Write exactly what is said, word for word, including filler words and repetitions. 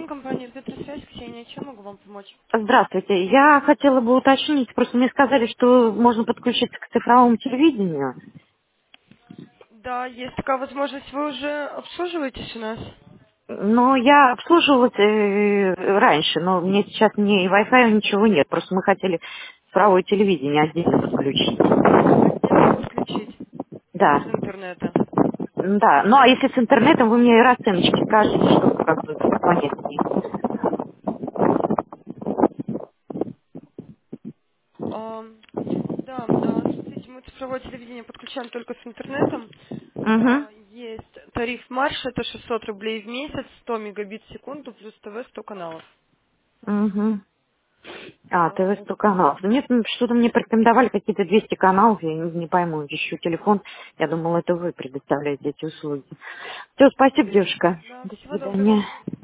компания Петросвязь, Ксения, чем могу вам помочь? Здравствуйте. Я хотела бы уточнить, просто мне сказали, что можно подключиться к цифровому телевидению. Да, есть такая возможность. Вы уже обслуживаетесь у нас? Но я обслуживалась э, раньше, но мне сейчас ни Wi-Fi, ничего нет. Просто мы хотели цифровое телевидение отдельно подключить. Отдельно подключить. Без Да. интернета. Да. Ну а если с интернетом, вы мне расценочки скажете, чтобы как бы понятнее. Ам, да, а, смотрите, мы цифровое телевидение подключаем только с интернетом. Угу. А, есть тариф марш, это шестьсот рублей в месяц, сто мегабит в секунду, плюс ТВ сто каналов. Угу. А, А, ТВ сто каналов. Нет, ну, что-то мне порекомендовали какие-то двести каналов, я не, не пойму, ищу телефон. Я думала, это вы предоставляете эти услуги. Все, спасибо, девушка. да, До всего доброго. свидания.